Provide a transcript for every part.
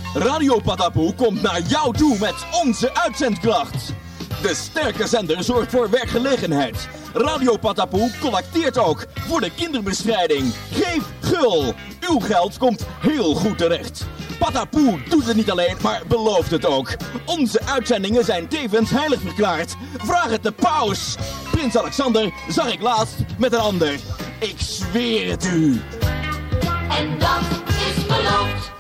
Radio Patapoe komt naar jou toe met onze uitzendkracht. De sterke zender zorgt voor werkgelegenheid. Radio Patapoe collecteert ook voor de kinderbestrijding. Geef gul. Uw geld komt heel goed terecht. Patapoe doet het niet alleen, maar belooft het ook. Onze uitzendingen zijn tevens heilig verklaard. Vraag het de paus. Prins Alexander zag ik laatst met een ander. Ik zweer het u. En dat is beloofd.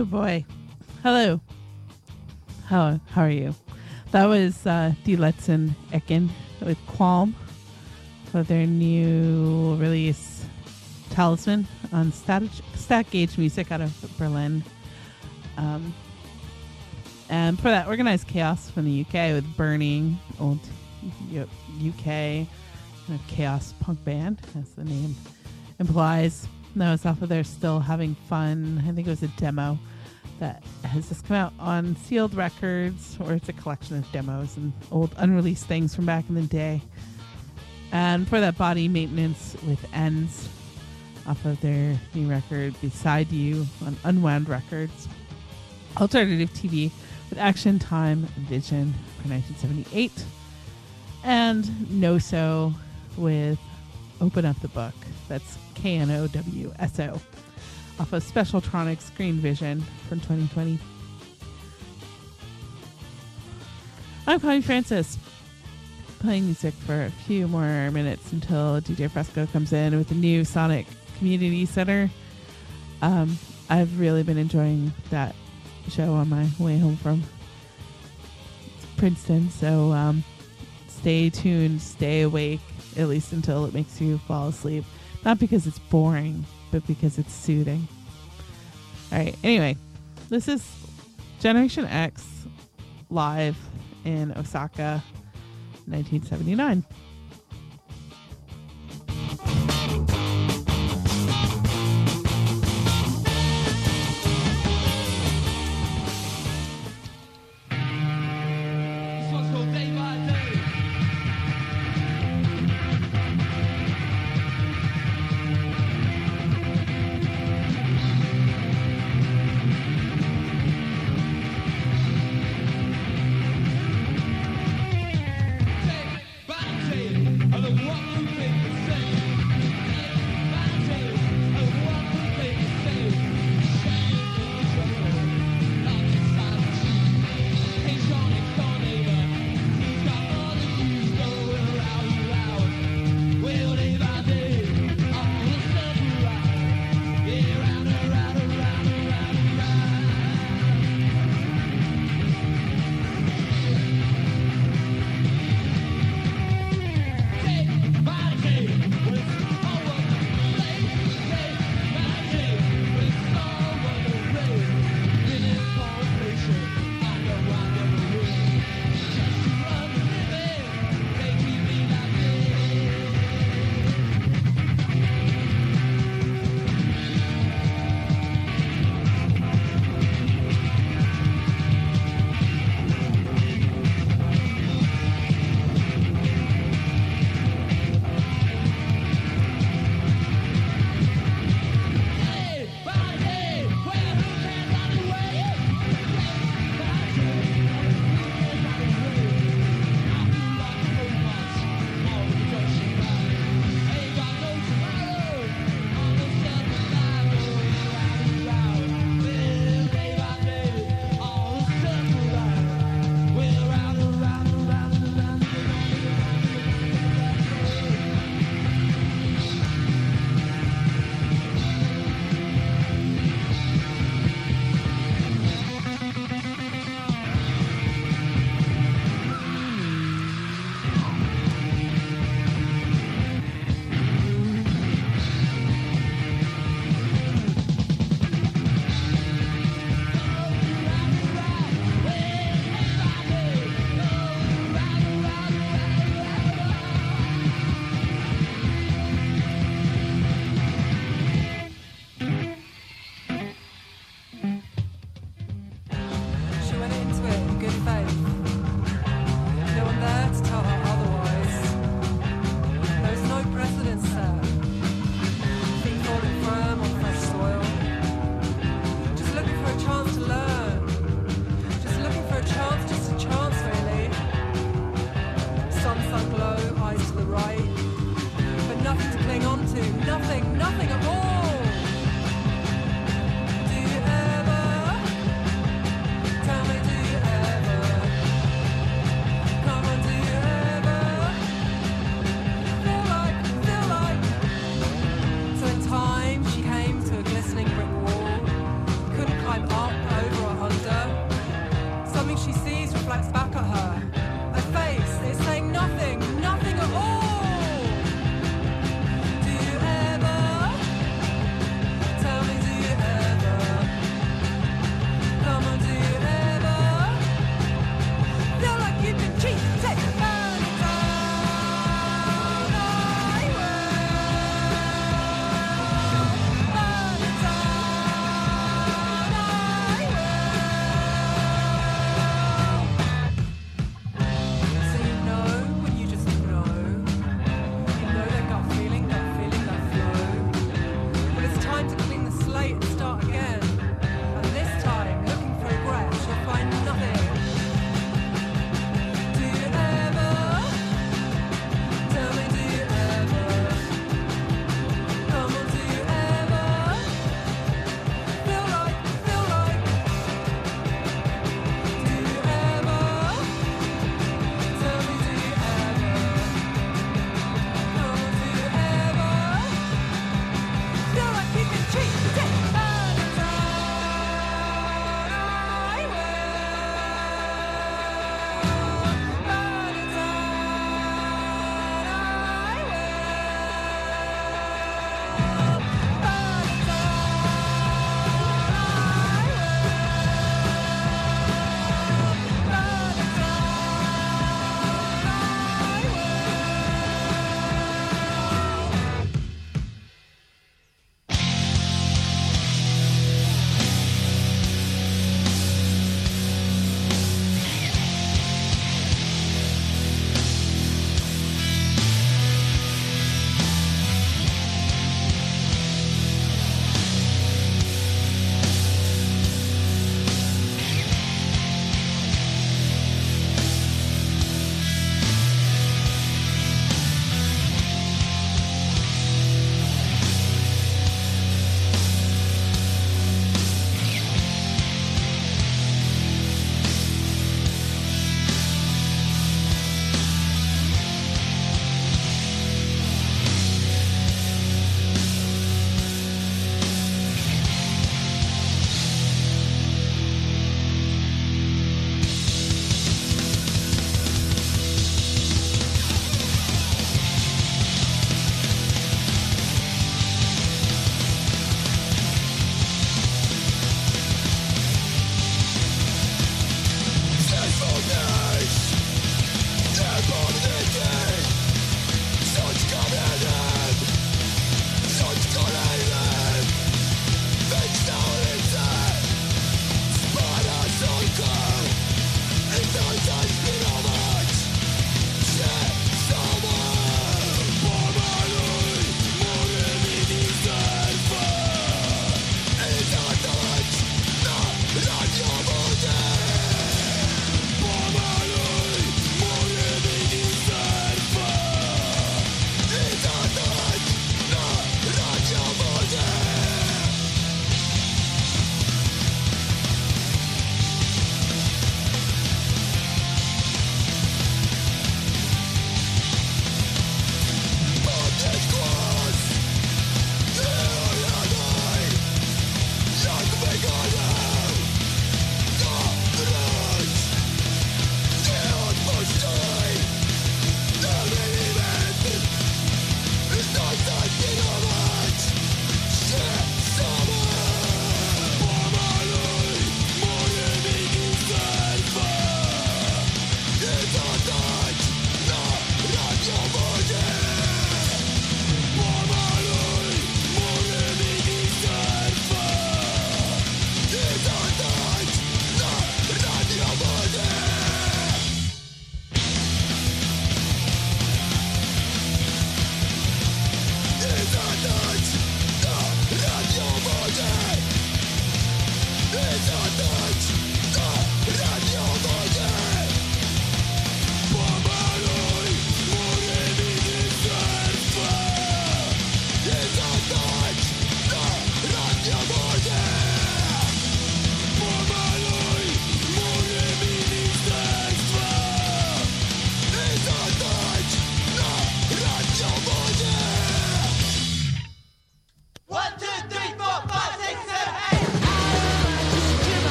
Oh boy. Hello. How are you? That was Die Letzten Ecken with Qualm for their new release Talisman on Static Gauge Music out of Berlin. And for that, Organized Chaos from the UK with Burning, old UK kind of chaos punk band, as the name implies. That was off of their Still Having Fun. I think it was a demo that has just come out on Sealed Records, or it's a collection of demos and old unreleased things from back in the day. And for that, Body Maintenance with Ends off of their new record Beside You on Unwound Records. Alternative TV with Action Time Vision for 1978. And Noso with Open Up the Book. That's KNOWSO off of Specialtronics Green Vision from 2020. I'm Connie Francis, playing music for a few more minutes until DJ Fresco comes in with the new Sonic Community Center. I've really been enjoying that show on my way home from Princeton, so stay tuned, stay awake, at least until it makes you fall asleep. Not because it's boring, but because it's soothing. Alright, anyway, this is Generation X live in Osaka, 1979. Day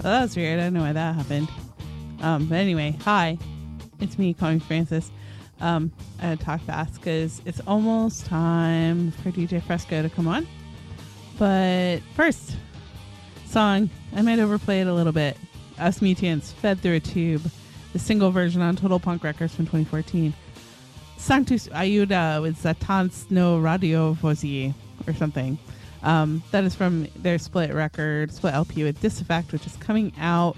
Well, that was weird. I don't know why that happened. But anyway, hi. It's me, calling Francis. I had to talk fast because it's almost time for DJ Fresco to come on. But first, song. I might overplay it a little bit. Us Mutants, Fed Through a Tube. The single version on Total Punk Records from 2014. Sanctus Ayuda with Satans no Radio Vosie or something. That is from their split LP with Diseffect, which is coming out,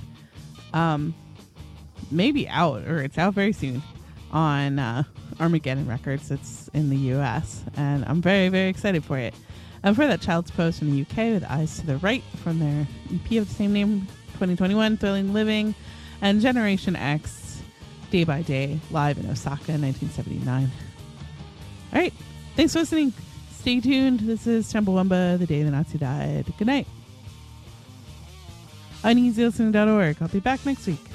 maybe out, or it's out very soon on Armageddon Records. It's in the US, and I'm very, very excited for it. And for that, Child's Pose from the UK with Eyes to the Right from their EP of the same name, 2021, Thrilling Living, and Generation X, Day by Day, live in Osaka in 1979. All right, thanks for listening. Stay tuned. This is Chumbawamba, The Day the Nazi Died. Good night. uneasylistening.org. I'll be back next week.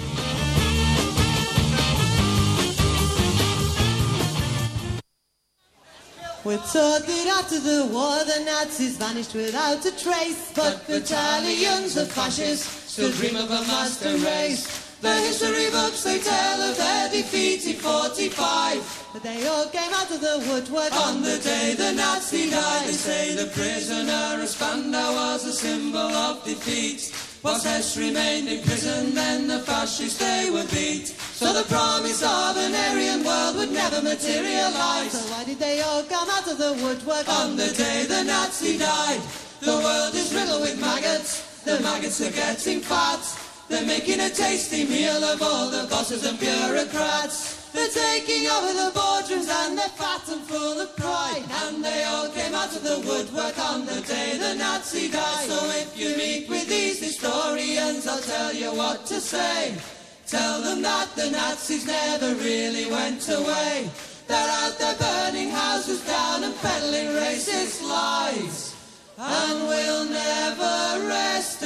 We're taught that after the war the Nazis vanished without a trace, but battalions of fascists still dream of a master race. The history books, they tell of their defeat in 45, but they all came out of the woodwork on the day the Nazi died. They say the prisoner of Spandau was a symbol of defeat. Whilst Hess remained in prison, then the fascists they were beat. So the promise of an Aryan world would never materialize. So why did they all come out of the woodwork on the day the Nazi died? The world is riddled with maggots, the maggots are getting fat. They're making a tasty meal of all the bosses and bureaucrats. They're taking over the boardrooms and they're fat and full of pride. And they all came out of the woodwork on the day the Nazi died. So if you meet with these historians, I'll tell you what to say. Tell them that the Nazis never really went away. They're out there burning houses down and peddling racist lies. And we'll never rest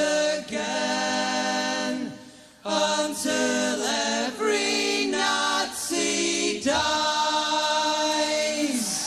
again until every Nazi dies.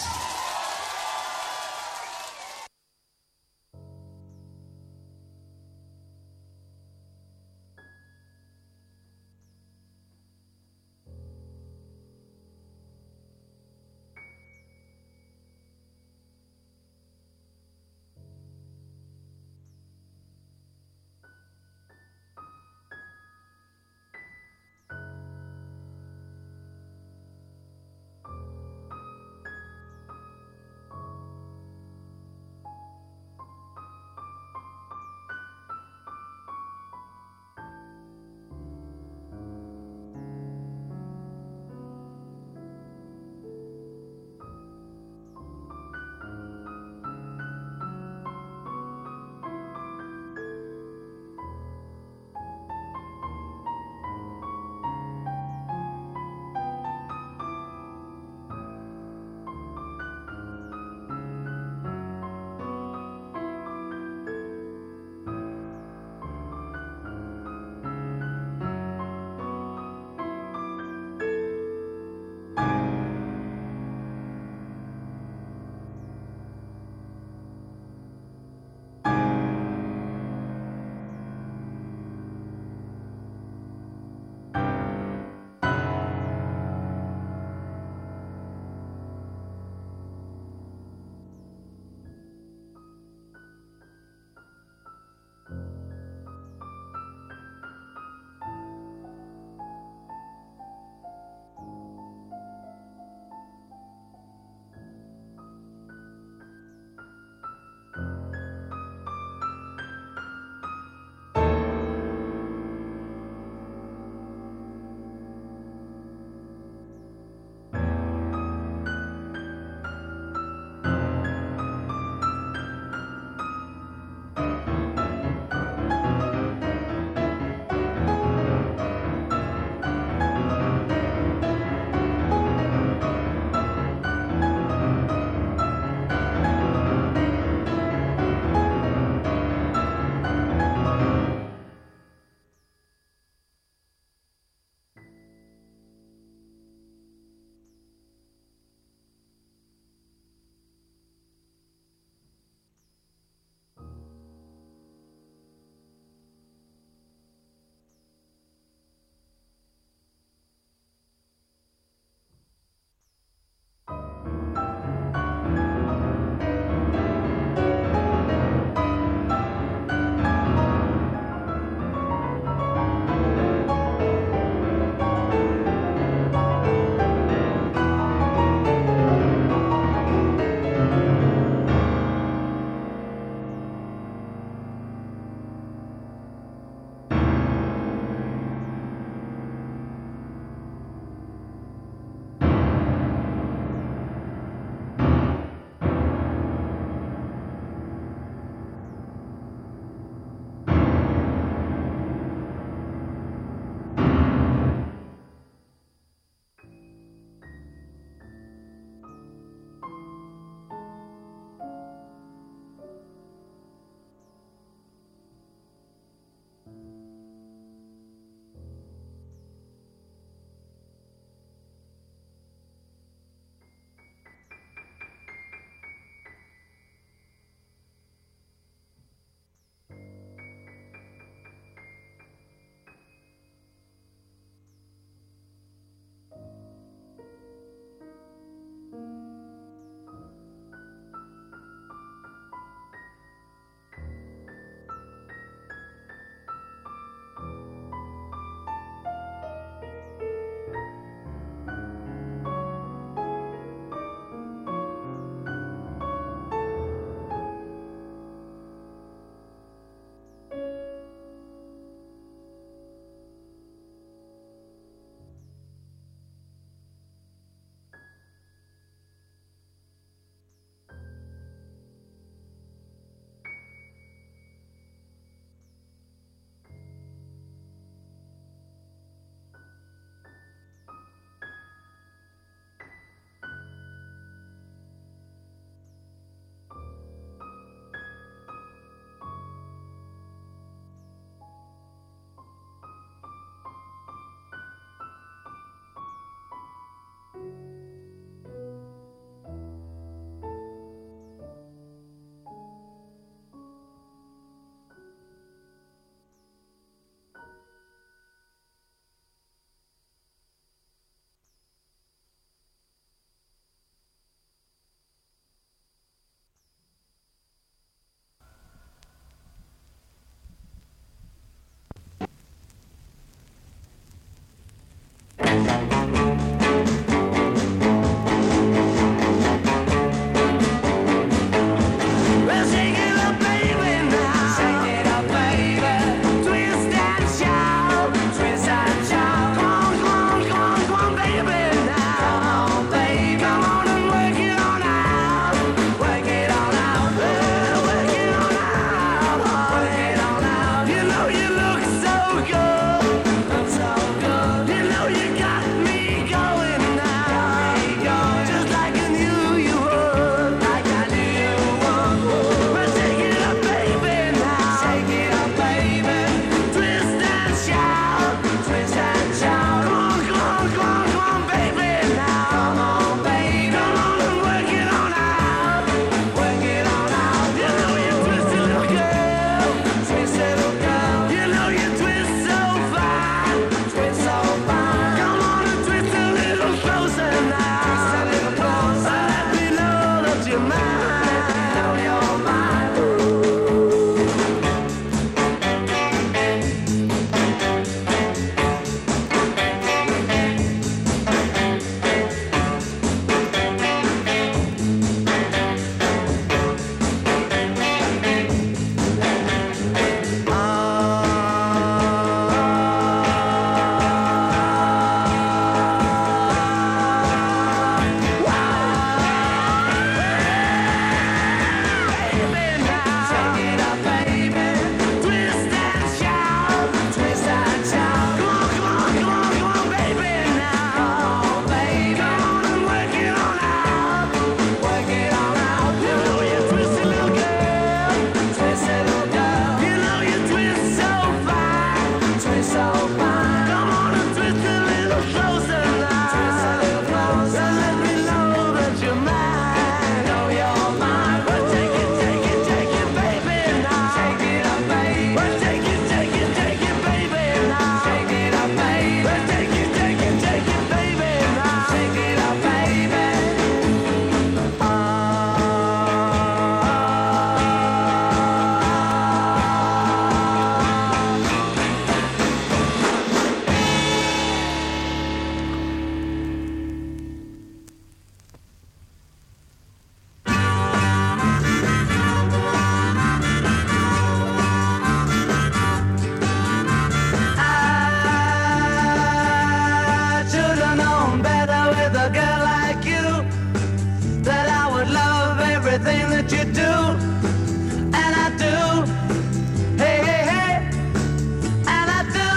everything that you do, and I do. Hey, hey, hey, and I do.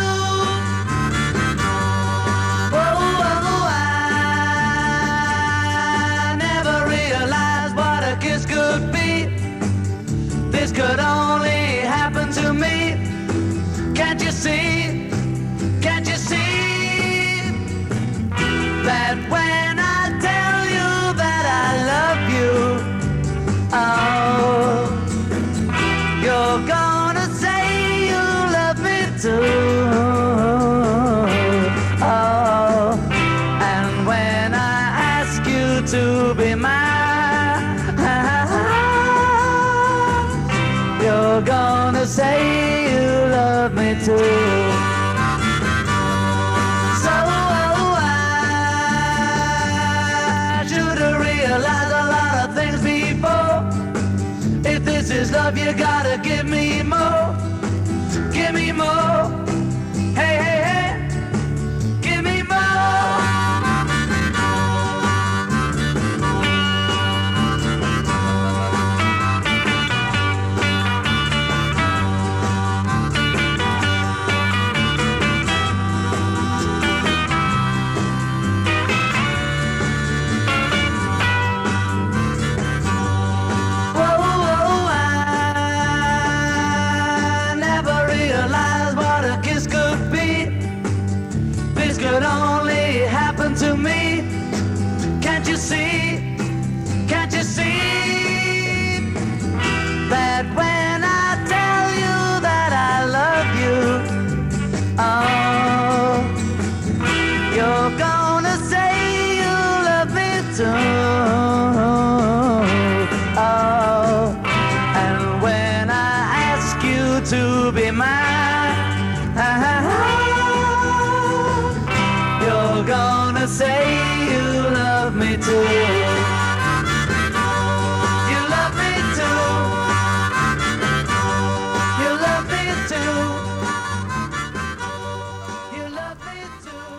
Oh, I never realized what a kiss could be. This could only happen to me. Can't you see? Can't you see that when I tell you that I love you, oh, you're gonna say you love me too. Oh, and when I ask you to be mine, you're gonna say you love me too. So I should have realized a lot of things before. If this is love, you gotta give me more. Give me more. Hey, hey, hey. Give me more. Could only happen to me. Can't you see? Can't you see that when I tell you that I love you, oh, you're gonna say you love me too. Oh, and when I ask you to be mine, you're gonna say you love me too. You love me too. You love me too. You love me too.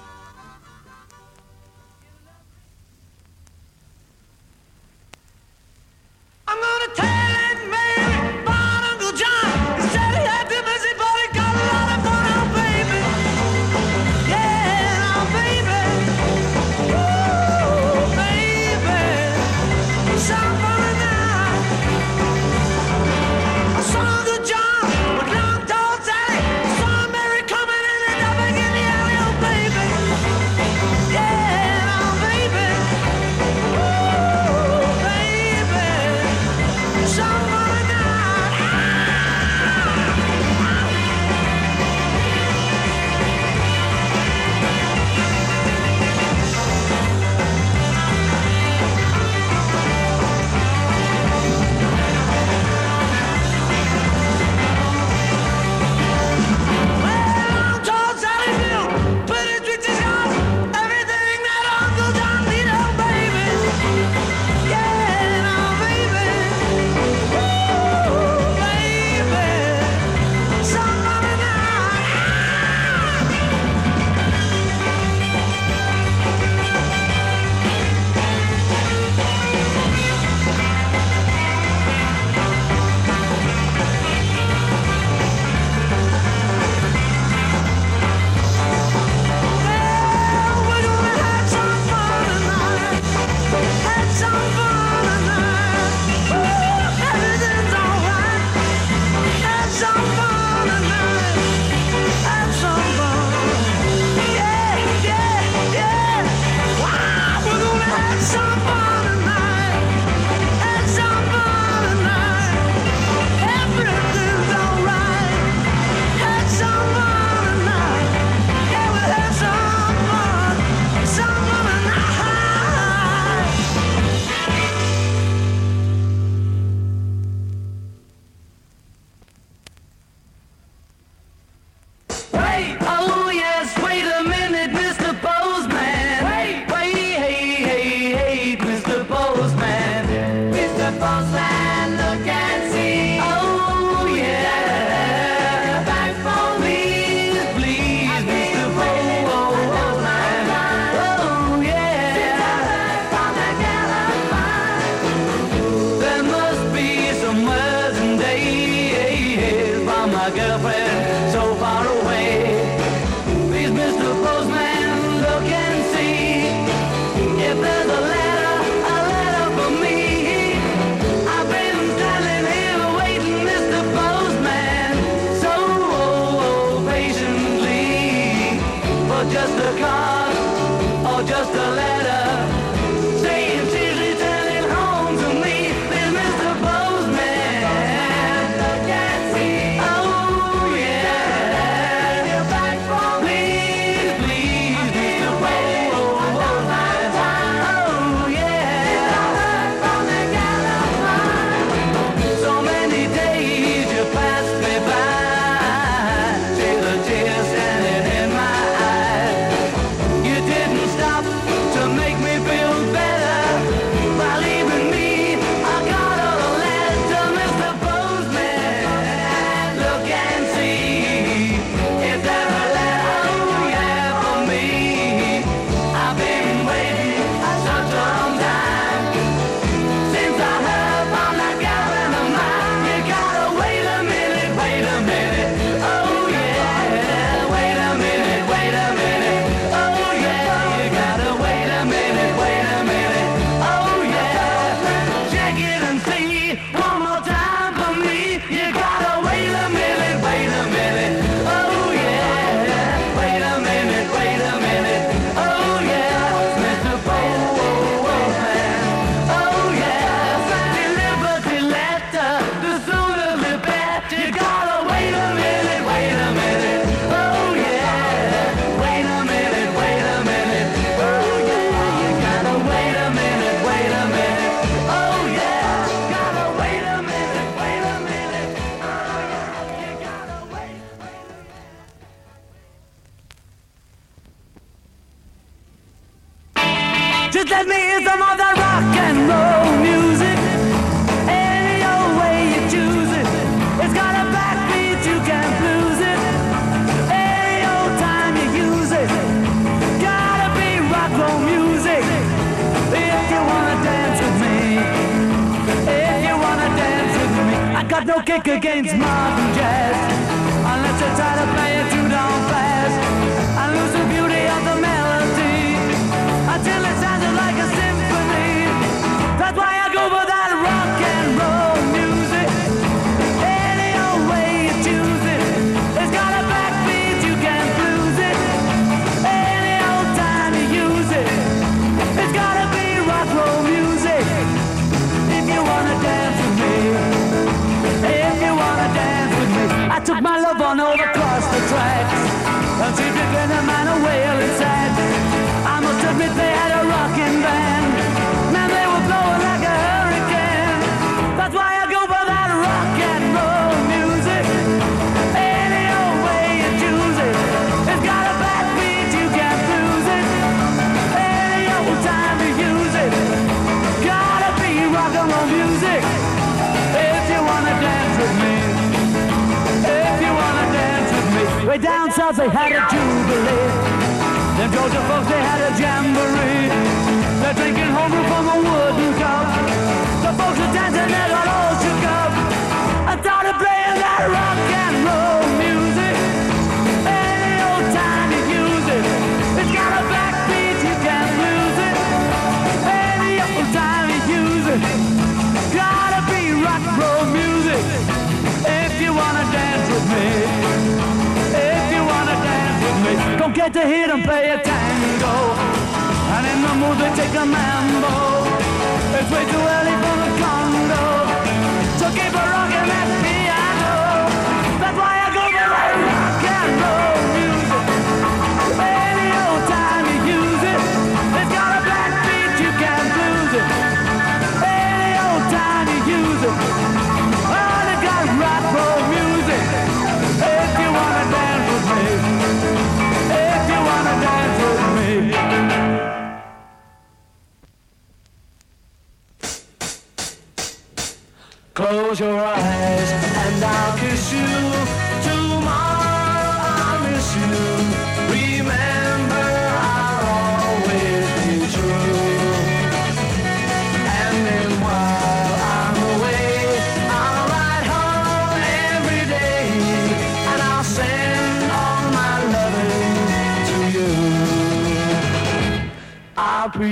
I'm gonna tell it, Mary, about Uncle John. He said he had too busy, but he got a lot of fun out, baby. Yeah, baby. Ooh, baby. Some fun night. I saw Uncle John with long tall Sally. I saw Mary coming in and dumping in the alley, oh, baby. Yeah, baby. Ooh, baby. Some fun night. Well, tall Sally built, put his riches on everything that Uncle John did, oh, baby. Yeah, baby. Ooh, baby. Some other night. Well, we're gonna have some fun tonight. Have some fun tonight. Ooh, everything's alright. Have some fun tonight. Have some fun. Yeah, yeah, yeah. Wow, we're gonna have some fun tonight. Have some fun tonight. Everything's alright. Have some fun tonight. Yeah, we'll have some fun. Some fun tonight. Wait, oh yes, wait a minute, Mr. Postman. Wait, hey, hey, hey, Mr. Postman. Mr. Postman, look and see. Oh yeah, back for me, please, Mr. Postman. Oh yeah, from the my girlfriend so far away. Please, Mr. Postman, look and see if there's a letter for me. I've been standing here waiting, Mr. Postman, so patiently, for just a card or just a letter saying she's returning home to me. Please, Mr. Postman, look and see. Oh yeah, you're back from please, please, Mr. Postman. Oh yeah, from the California. So many days you passed me by, see the tears standing in my eyes. You didn't stop to make me feel better by leaving me. I got a letter, Mr. Postman. Look and see if there's a letter, oh yeah, for me. I've been waiting such a long time since I heard from that girlfriend of mine. You gotta wait a minute, wait a minute. Oh yeah, wait a minute, wait a minute. Oh yeah, you gotta wait a minute, wait a minute. Oh yeah, check it and see one more time for me. You gotta wait a minute, wait a minute. Oh yeah, wait a minute, wait a minute. Oh yeah, Mr. Postman. Oh yeah, deliver the letter, the sooner the better. You gotta wait a minute, wait a minute. Oh yeah, wait a minute, wait a minute. Oh yeah, you gotta wait a minute, wait a minute. Oh yeah, gotta wait a minute, wait a minute. Oh yeah, you gotta wait a minute. Just let me hear some of that rock and roll music. Any old way you choose it. It's got a backbeat, you can't lose it. Any old time you use it. Gotta be rock roll music. If you wanna dance with me. If you wanna dance with me. I got no kick against modern jazz. Unless you try to play it too darn fast. I lose the beauty of the melody until it sounded like a symphony. That's why I go for that rock and roll music. Any old way you choose it. It's got a backbeat, you can't lose it. Any old time you use it. It's gotta be rock roll music. If you wanna dance with me. If you wanna dance with me. I took my love on over across the tracks. And she began a man a wailing sad. I must admit they had a rockin' band. Man, they were blowing like a hurricane. That's why I go for that rock and roll music. Any old way you choose it. It's got a backbeat, you can't lose it. Any old time you use it. Gotta be rock and roll music. If you wanna dance with me. If you wanna dance with me. Way down south they had a jubilee. Them Georgia folks, they had a jamboree. They're drinking homebrew from a wooden cup. The folks are dancing, they got all shook up. I started playing that rock and roll music. Any old time you use it. It's got a backbeat, you can't lose it. Any old time you use it. Gotta be rock and roll music. If you wanna dance with me. If you wanna dance with me. Don't get to hit and play a tango. And in the mood they take a mambo. It's way too early for the Congo. So keep a rockin' that piano. That's why I go for that rock and roll music. Any old time you use it. It's got a backbeat, you can't lose it. Any old time you use it. Oh, they got rock roll music. If you wanna dance with me. If you wanna dance with me. Close your eyes and I'll kiss you. Tomorrow I'll miss you. Remember I'll always be true. And then while I'm away, I'll ride home every day.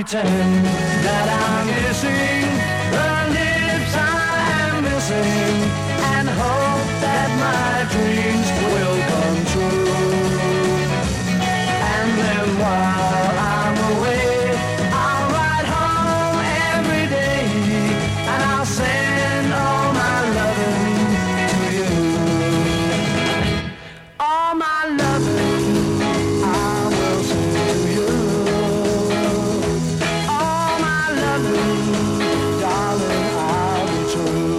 pretend that I'm missing the lips I am missing, and hope that my dreams will come true. And then while I'm away, I'll ride home every day, and I'll send all my loving to you. All my loving I will send to you. All my loving, darling, I'll be true.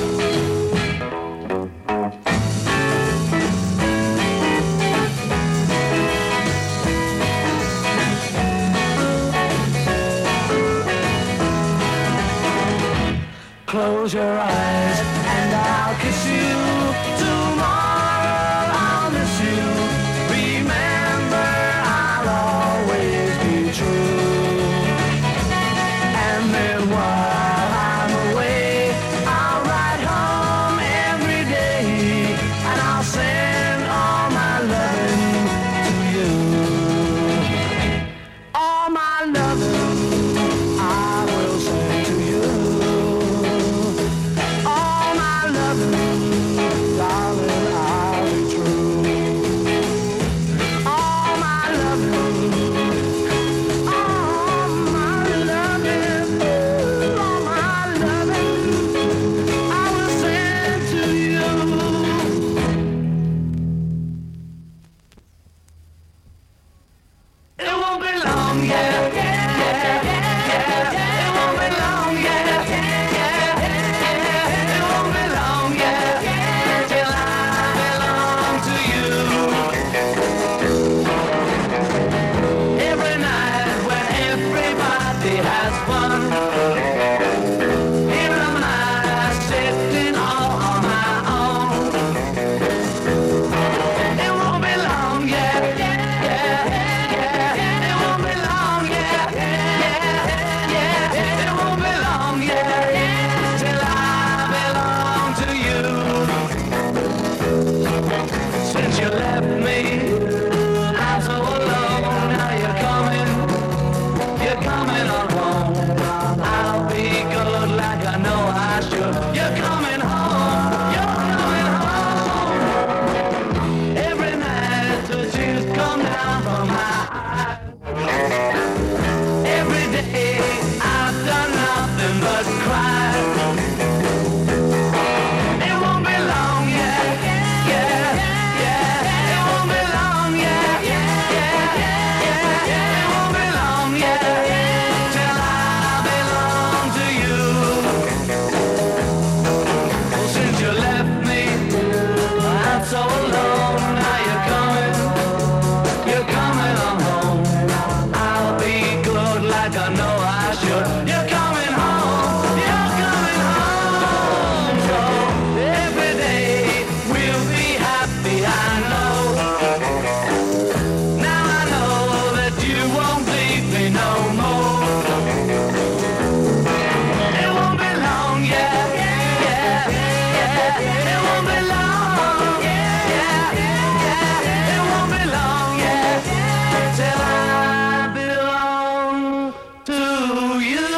Close your eyes and I'll kiss you. Tomorrow I'll miss you. Remember, I'll always be true. And then while I'm away, I'll ride home every day, and I'll send all my loving to you. All my loving I will send to you. All my loving, darling, I'll be true. All my loving, all my loving, all my loving, I will send to you. It won't be long, yeah, yeah, yeah, yeah. It won't be long, yeah, yeah, yeah. It won't be long, yeah, till I belong to you. Every night when everybody has fun, here am I sitting all on my own. It won't be long, yeah, yeah, yeah. It won't be long, yeah, yeah, yeah. It won't be long, yeah, till I belong to you. Since you left me, I'm so alone. Now you're coming on home. I'll be good like I know I should. You're coming home, you're coming home. Every night the tears come down from my eyes. Every day I've done nothing but cry. It won't be long, yeah, yeah, yeah. It won't be long, yeah, yeah, yeah. It won't be long, yeah, till I belong to you. Well, since you left me, I'm so alone. Now you're coming on home. I'll be good like I know I should. You're coming home, you're coming home. So every day we'll be happy, I know. Now I know that you won't leave me no more. It won't be long, yeah, yeah, yeah. It won't be long, yeah, yeah. It won't be long, yeah, till I belong to you.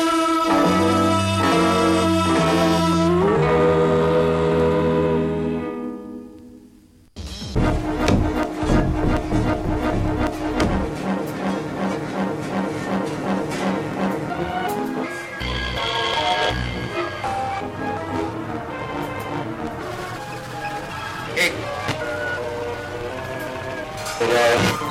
Ik